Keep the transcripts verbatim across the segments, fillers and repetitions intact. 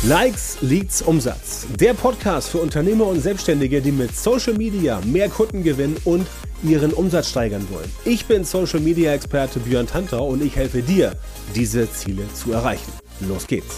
Likes, Leads, Umsatz. Der Podcast für Unternehmer und Selbstständige, die mit Social Media mehr Kunden gewinnen und ihren Umsatz steigern wollen. Ich bin Social Media Experte Björn Tantau und ich helfe dir, diese Ziele zu erreichen. Los geht's!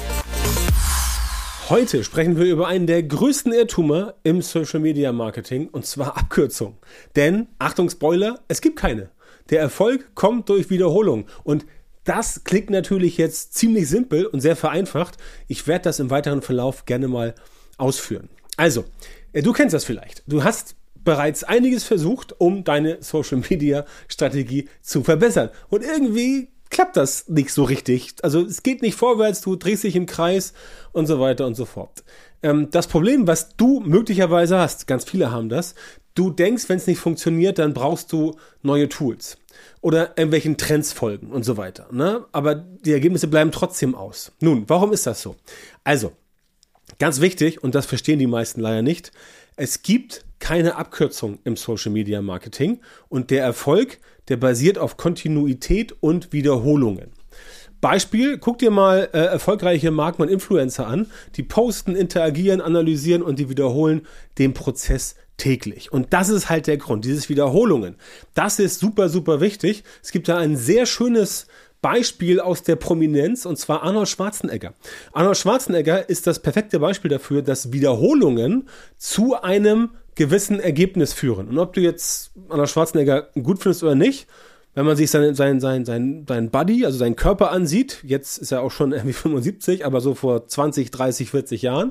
Heute sprechen wir über einen der größten Irrtümer im Social Media Marketing, und zwar Abkürzungen. Denn, Achtung Spoiler, es gibt keine. Der Erfolg kommt durch Wiederholung, und das klingt natürlich jetzt ziemlich simpel und sehr vereinfacht. Ich werde das im weiteren Verlauf gerne mal ausführen. Also, du kennst das vielleicht. Du hast bereits einiges versucht, um deine Social-Media-Strategie zu verbessern. Und irgendwie klappt das nicht so richtig. Also es geht nicht vorwärts, du drehst dich im Kreis und so weiter und so fort. Ähm, das Problem, was du möglicherweise hast, ganz viele haben das, du denkst, wenn es nicht funktioniert, dann brauchst du neue Tools oder irgendwelchen Trends folgen und so weiter, ne? Aber die Ergebnisse bleiben trotzdem aus. Nun, warum ist das so? Also, ganz wichtig, und das verstehen die meisten leider nicht, es gibt keine Abkürzung im Social Media Marketing, und der Erfolg, der basiert auf Kontinuität und Wiederholungen. Beispiel, guck dir mal äh, erfolgreiche Marken und Influencer an, die posten, interagieren, analysieren und die wiederholen den Prozess täglich. Und das ist halt der Grund, dieses Wiederholungen. Das ist super, super wichtig. Es gibt da ein sehr schönes Beispiel aus der Prominenz, und zwar Arnold Schwarzenegger. Arnold Schwarzenegger ist das perfekte Beispiel dafür, dass Wiederholungen zu einem gewissen Ergebnis führen. Und ob du jetzt Arnold Schwarzenegger gut findest oder nicht, wenn man sich seinen sein, sein, sein, sein Body, also seinen Körper ansieht, jetzt ist er auch schon irgendwie fünfundsiebzig, aber so vor zwanzig, dreißig, vierzig Jahren,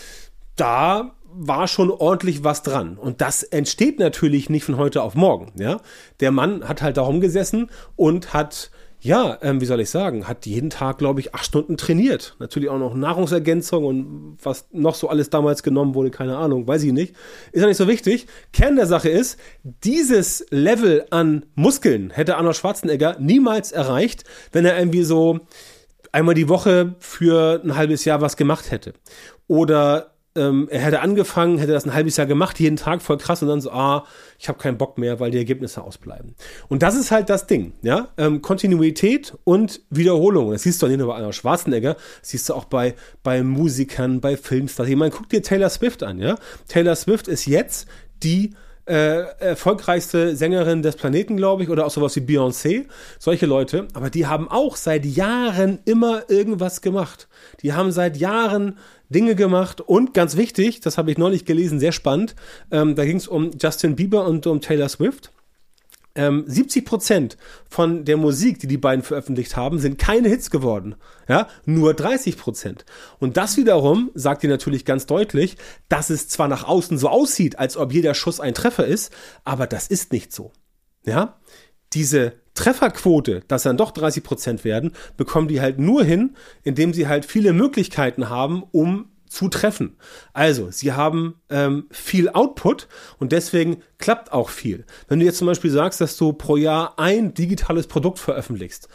da war schon ordentlich was dran. Und das entsteht natürlich nicht von heute auf morgen. Ja? Der Mann hat halt da rumgesessen und hat, ja, ähm, wie soll ich sagen, hat jeden Tag, glaube ich, acht Stunden trainiert. Natürlich auch noch Nahrungsergänzung und was noch so alles damals genommen wurde, keine Ahnung, weiß ich nicht. Ist ja nicht so wichtig. Kern der Sache ist, dieses Level an Muskeln hätte Arnold Schwarzenegger niemals erreicht, wenn er irgendwie so einmal die Woche für ein halbes Jahr was gemacht hätte. Oder Ähm, er hätte angefangen, hätte das ein halbes Jahr gemacht, jeden Tag voll krass, und dann so, ah, ich habe keinen Bock mehr, weil die Ergebnisse ausbleiben. Und das ist halt das Ding, ja, ähm, Kontinuität und Wiederholung. Das siehst du nicht nur bei Arnold Schwarzenegger, das siehst du auch bei, bei Musikern, bei Filmstars. Ich meine, guck dir Taylor Swift an, ja. Taylor Swift ist jetzt die Äh, erfolgreichste Sängerin des Planeten, glaube ich, oder auch sowas wie Beyoncé, solche Leute, aber die haben auch seit Jahren immer irgendwas gemacht. Die haben seit Jahren Dinge gemacht, und ganz wichtig, das habe ich neulich gelesen, sehr spannend, ähm, da ging es um Justin Bieber und um Taylor Swift. Ähm, siebzig Prozent von der Musik, die die beiden veröffentlicht haben, sind keine Hits geworden. Ja, nur dreißig Prozent. Und das wiederum sagt dir natürlich ganz deutlich, dass es zwar nach außen so aussieht, als ob jeder Schuss ein Treffer ist, aber das ist nicht so. Ja, diese Trefferquote, dass dann doch dreißig Prozent werden, bekommen die halt nur hin, indem sie halt viele Möglichkeiten haben, um zu treffen. Also, sie haben ähm, viel Output, und deswegen klappt auch viel. Wenn du jetzt zum Beispiel sagst, dass du pro Jahr ein digitales Produkt veröffentlichst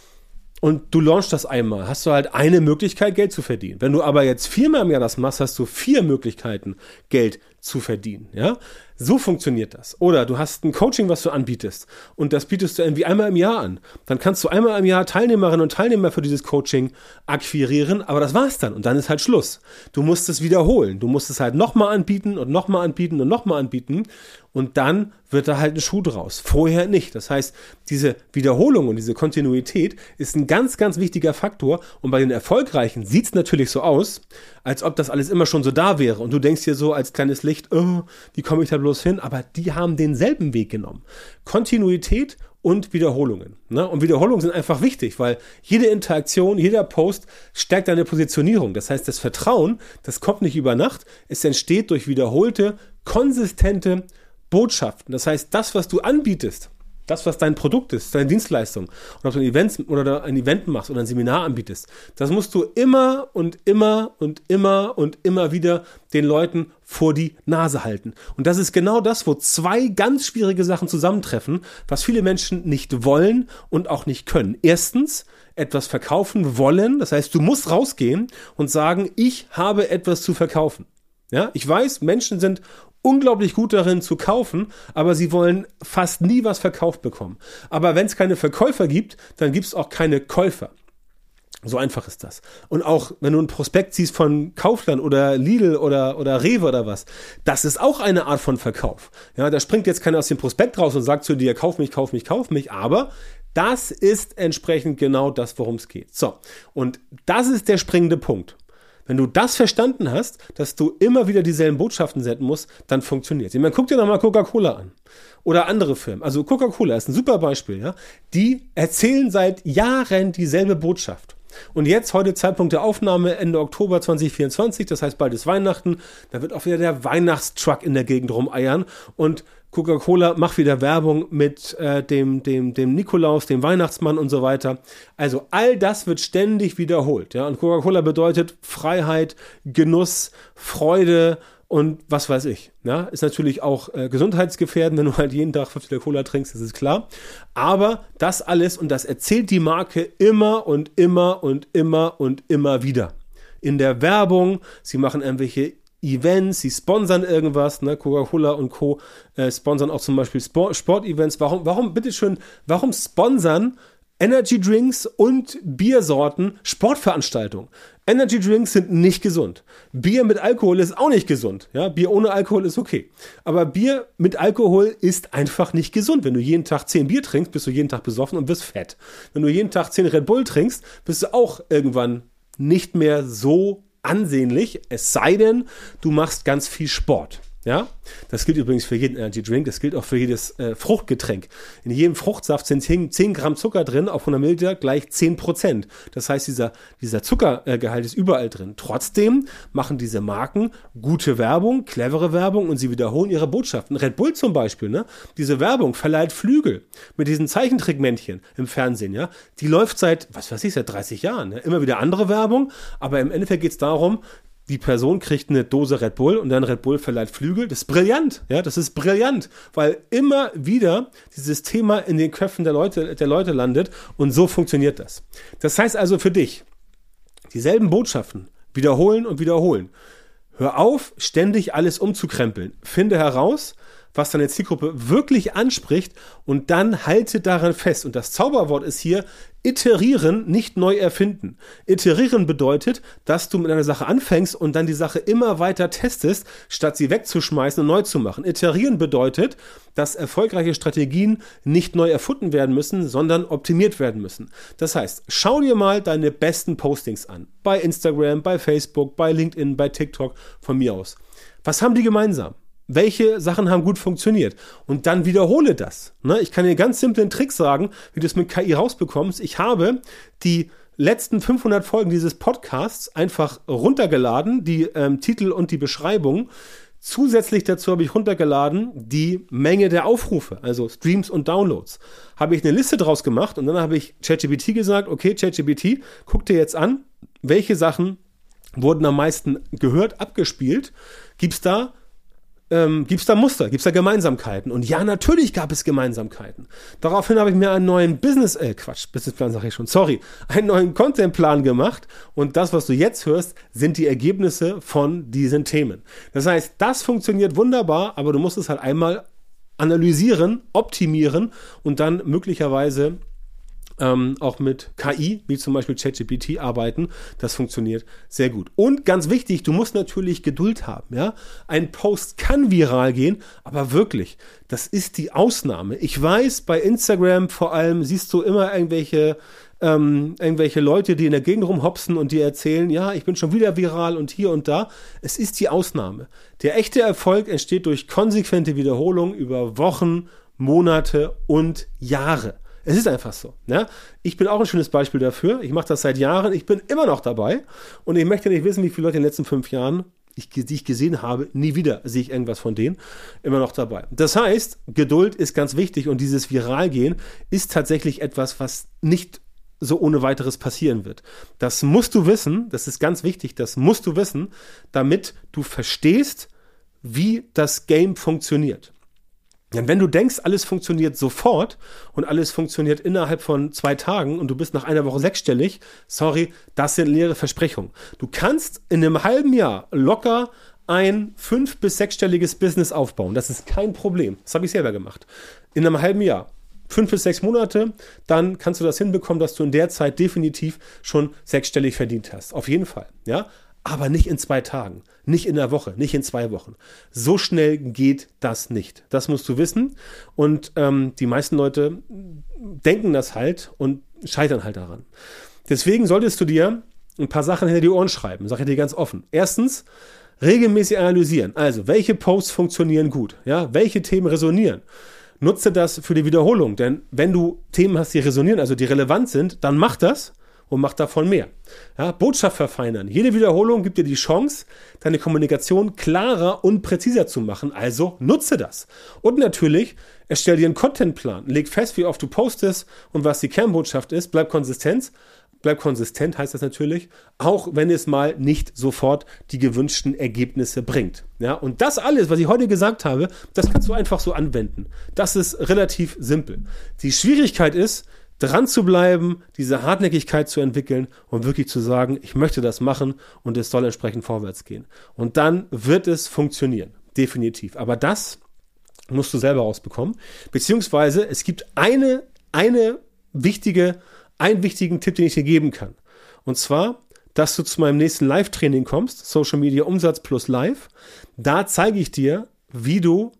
und du launchst das einmal, hast du halt eine Möglichkeit, Geld zu verdienen. Wenn du aber jetzt viermal im Jahr das machst, hast du vier Möglichkeiten, Geld zu verdienen. Ja? So funktioniert das. Oder du hast ein Coaching, was du anbietest, und das bietest du irgendwie einmal im Jahr an. Dann kannst du einmal im Jahr Teilnehmerinnen und Teilnehmer für dieses Coaching akquirieren, aber das war's dann, und dann ist halt Schluss. Du musst es wiederholen. Du musst es halt nochmal anbieten und nochmal anbieten und nochmal anbieten, und dann wird da halt ein Schuh draus. Vorher nicht. Das heißt, diese Wiederholung und diese Kontinuität ist ein ganz, ganz wichtiger Faktor, und bei den Erfolgreichen sieht's natürlich so aus, als ob das alles immer schon so da wäre, und du denkst dir so als kleines Licht, oh, wie komme ich da bloß hin? Aber die haben denselben Weg genommen. Kontinuität und Wiederholungen. Ne? Und Wiederholungen sind einfach wichtig, weil jede Interaktion, jeder Post stärkt deine Positionierung. Das heißt, das Vertrauen, das kommt nicht über Nacht, es entsteht durch wiederholte, konsistente Botschaften. Das heißt, das, was du anbietest, das, was dein Produkt ist, deine Dienstleistung, und ob du ein Event oder ein Event machst oder ein Seminar anbietest, das musst du immer und immer und immer und immer wieder den Leuten vor die Nase halten. Und das ist genau das, wo zwei ganz schwierige Sachen zusammentreffen, was viele Menschen nicht wollen und auch nicht können. Erstens, etwas verkaufen wollen, das heißt, du musst rausgehen und sagen, ich habe etwas zu verkaufen. Ja, ich weiß, Menschen sind unglaublich gut darin zu kaufen, aber sie wollen fast nie was verkauft bekommen. Aber wenn es keine Verkäufer gibt, dann gibt es auch keine Käufer. So einfach ist das. Und auch, wenn du einen Prospekt siehst von Kaufland oder Lidl oder, oder Rewe oder was, das ist auch eine Art von Verkauf. Ja, da springt jetzt keiner aus dem Prospekt raus und sagt zu dir, kauf mich, kauf mich, kauf mich, aber das ist entsprechend genau das, worum es geht. So, und das ist der springende Punkt. Wenn du das verstanden hast, dass du immer wieder dieselben Botschaften senden musst, dann funktioniert es. Ich meine, guck dir doch mal Coca-Cola an. Oder andere Firmen. Also Coca-Cola ist ein super Beispiel. Ja? Die erzählen seit Jahren dieselbe Botschaft. Und jetzt, heute Zeitpunkt der Aufnahme, Ende Oktober zwanzig vierundzwanzig, das heißt bald ist Weihnachten, da wird auch wieder der Weihnachtstruck in der Gegend rumeiern und Coca-Cola macht wieder Werbung mit äh, dem, dem, dem Nikolaus, dem Weihnachtsmann und so weiter. Also all das wird ständig wiederholt. Ja? Und Coca-Cola bedeutet Freiheit, Genuss, Freude und was weiß ich. Ja? Ist natürlich auch äh, gesundheitsgefährdend, wenn du halt jeden Tag fünf Liter Cola trinkst, das ist klar. Aber das alles, und das erzählt die Marke immer und immer und immer und immer wieder. In der Werbung, sie machen irgendwelche Events, sie sponsern irgendwas, ne? Coca-Cola und Co. Äh, sponsern auch zum Beispiel Sport, Sportevents. Warum, warum, bitteschön, warum sponsern Energy Drinks und Biersorten Sportveranstaltungen? Energy Drinks sind nicht gesund. Bier mit Alkohol ist auch nicht gesund. Ja? Bier ohne Alkohol ist okay. Aber Bier mit Alkohol ist einfach nicht gesund. Wenn du jeden Tag zehn Bier trinkst, bist du jeden Tag besoffen und wirst fett. Wenn du jeden Tag zehn Red Bull trinkst, bist du auch irgendwann nicht mehr so ansehnlich, es sei denn, du machst ganz viel Sport. Ja, das gilt übrigens für jeden Energy Drink, das gilt auch für jedes äh, Fruchtgetränk. In jedem Fruchtsaft sind zehn Gramm Zucker drin, auf hundert Milliliter gleich zehn Prozent. Das heißt, dieser, dieser Zuckergehalt ist überall drin. Trotzdem machen diese Marken gute Werbung, clevere Werbung und sie wiederholen ihre Botschaften. Red Bull zum Beispiel, ne? Diese Werbung verleiht Flügel mit diesen Zeichentrickmännchen im Fernsehen, ja? Die läuft seit, was weiß ich, seit dreißig Jahren. Ne? Immer wieder andere Werbung, aber im Endeffekt geht es darum, die Person kriegt eine Dose Red Bull und dann Red Bull verleiht Flügel. Das ist brillant, ja, das ist brillant, weil immer wieder dieses Thema in den Köpfen der Leute, der Leute landet und so funktioniert das. Das heißt also für dich, dieselben Botschaften wiederholen und wiederholen. Hör auf, ständig alles umzukrempeln. Finde heraus, was deine Zielgruppe wirklich anspricht und dann halte daran fest. Und das Zauberwort ist hier iterieren, nicht neu erfinden. Iterieren bedeutet, dass du mit einer Sache anfängst und dann die Sache immer weiter testest, statt sie wegzuschmeißen und neu zu machen. Iterieren bedeutet, dass erfolgreiche Strategien nicht neu erfunden werden müssen, sondern optimiert werden müssen. Das heißt, schau dir mal deine besten Postings an. Bei Instagram, bei Facebook, bei LinkedIn, bei TikTok, von mir aus. Was haben die gemeinsam? Welche Sachen haben gut funktioniert? Und dann wiederhole das. Ne? Ich kann dir ganz simplen Trick sagen, wie du es mit K I rausbekommst. Ich habe die letzten fünfhundert Folgen dieses Podcasts einfach runtergeladen, die ähm, Titel und die Beschreibung. Zusätzlich dazu habe ich runtergeladen die Menge der Aufrufe, also Streams und Downloads. Habe ich eine Liste draus gemacht und dann habe ich ChatGPT gesagt, okay, ChatGPT, guck dir jetzt an, welche Sachen wurden am meisten gehört, abgespielt. Gibt's da Ähm, gibt es da Muster, gibt es da Gemeinsamkeiten? Und ja, natürlich gab es Gemeinsamkeiten. Daraufhin habe ich mir einen neuen Business, äh, Quatsch, Businessplan sage ich schon, sorry, einen neuen Contentplan gemacht und das, was du jetzt hörst, sind die Ergebnisse von diesen Themen. Das heißt, das funktioniert wunderbar, aber du musst es halt einmal analysieren, optimieren und dann möglicherweise Ähm, auch mit K I, wie zum Beispiel ChatGPT, arbeiten. Das funktioniert sehr gut. Und ganz wichtig, du musst natürlich Geduld haben. Ja? Ein Post kann viral gehen, aber wirklich, das ist die Ausnahme. Ich weiß, bei Instagram vor allem siehst du immer irgendwelche, ähm, irgendwelche Leute, die in der Gegend rumhopsen und die erzählen, ja, ich bin schon wieder viral und hier und da. Es ist die Ausnahme. Der echte Erfolg entsteht durch konsequente Wiederholung über Wochen, Monate und Jahre. Es ist einfach so. Ja? Ich bin auch ein schönes Beispiel dafür. Ich mache das seit Jahren. Ich bin immer noch dabei. Und ich möchte nicht wissen, wie viele Leute in den letzten fünf Jahren, ich, die ich gesehen habe, nie wieder sehe ich irgendwas von denen, immer noch dabei. Das heißt, Geduld ist ganz wichtig und dieses Viralgehen ist tatsächlich etwas, was nicht so ohne weiteres passieren wird. Das musst du wissen, das ist ganz wichtig, das musst du wissen, damit du verstehst, wie das Game funktioniert. Denn wenn du denkst, alles funktioniert sofort und alles funktioniert innerhalb von zwei Tagen und du bist nach einer Woche sechsstellig, sorry, das sind leere Versprechungen. Du kannst in einem halben Jahr locker ein fünf- bis sechsstelliges Business aufbauen. Das ist kein Problem. Das habe ich selber gemacht. In einem halben Jahr. fünf bis sechs Monate, dann kannst du das hinbekommen, dass du in der Zeit definitiv schon sechsstellig verdient hast. Auf jeden Fall, ja. Aber nicht in zwei Tagen, nicht in der Woche, nicht in zwei Wochen. So schnell geht das nicht. Das musst du wissen. Und ähm, die meisten Leute denken das halt und scheitern halt daran. Deswegen solltest du dir ein paar Sachen hinter die Ohren schreiben, sage ich dir ganz offen. Erstens, regelmäßig analysieren. Also, welche Posts funktionieren gut? Ja, welche Themen resonieren? Nutze das für die Wiederholung, denn wenn du Themen hast, die resonieren, also die relevant sind, dann mach das und mach davon mehr. Ja, Botschaft verfeinern. Jede Wiederholung gibt dir die Chance, deine Kommunikation klarer und präziser zu machen, also nutze das. Und natürlich, erstell dir einen Contentplan. Leg fest, wie oft du postest und was die Kernbotschaft ist. Bleib konsistent. Bleib konsistent heißt das natürlich, auch wenn es mal nicht sofort die gewünschten Ergebnisse bringt. Ja, und das alles, was ich heute gesagt habe, das kannst du einfach so anwenden. Das ist relativ simpel. Die Schwierigkeit ist, dran zu bleiben, diese Hartnäckigkeit zu entwickeln und wirklich zu sagen, ich möchte das machen und es soll entsprechend vorwärts gehen. Und dann wird es funktionieren, definitiv. Aber das musst du selber rausbekommen. Beziehungsweise es gibt eine, eine wichtige einen wichtigen Tipp, den ich dir geben kann. Und zwar, dass du zu meinem nächsten Live-Training kommst, Social Media Umsatz plus Live. Da zeige ich dir, wie du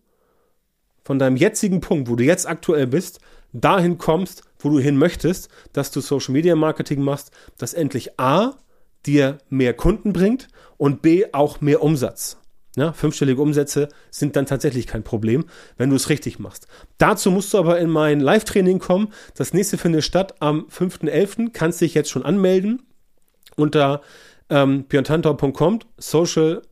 von deinem jetzigen Punkt, wo du jetzt aktuell bist, dahin kommst, wo du hin möchtest, dass du Social Media Marketing machst, das endlich A, dir mehr Kunden bringt und B, auch mehr Umsatz. Ja, fünfstellige Umsätze sind dann tatsächlich kein Problem, wenn du es richtig machst. Dazu musst du aber in mein Live-Training kommen. Das nächste findet statt am fünften elften Kannst dich jetzt schon anmelden unter ähm, björn tantau punkt com Social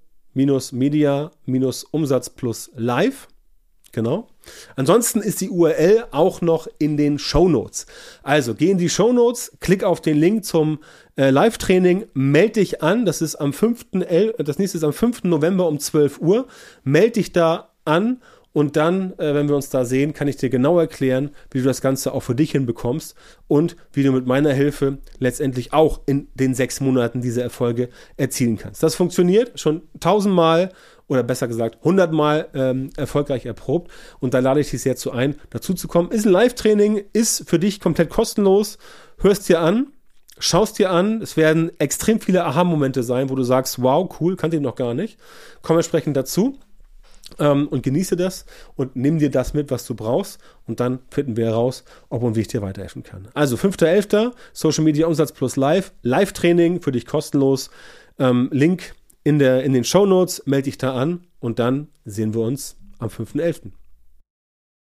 Media Umsatz plus Live. Genau. Ansonsten ist die U R L auch noch in den Shownotes. Also geh in die Shownotes, klick auf den Link zum äh, Live-Training, melde dich an. Das ist am fünften Das nächste ist am fünften November um zwölf Uhr. Melde dich da an und dann, äh, wenn wir uns da sehen, kann ich dir genau erklären, wie du das Ganze auch für dich hinbekommst und wie du mit meiner Hilfe letztendlich auch in den sechs Monaten diese Erfolge erzielen kannst. Das funktioniert schon tausendmal oder besser gesagt hundertmal ähm, erfolgreich erprobt und da lade ich dich sehr zu ein, dazu zu kommen. Ist ein Live-Training, ist für dich komplett kostenlos, hörst dir an, schaust dir an, es werden extrem viele Aha-Momente sein, wo du sagst, wow, cool, kannte ich noch gar nicht. Komm entsprechend dazu ähm, und genieße das und nimm dir das mit, was du brauchst und dann finden wir heraus, ob und wie ich dir weiterhelfen kann. Also fünfter elfter Social Media Umsatz plus Live, Live-Training für dich kostenlos, ähm, Link in der, in den Shownotes, melde dich da an und dann sehen wir uns am fünften elften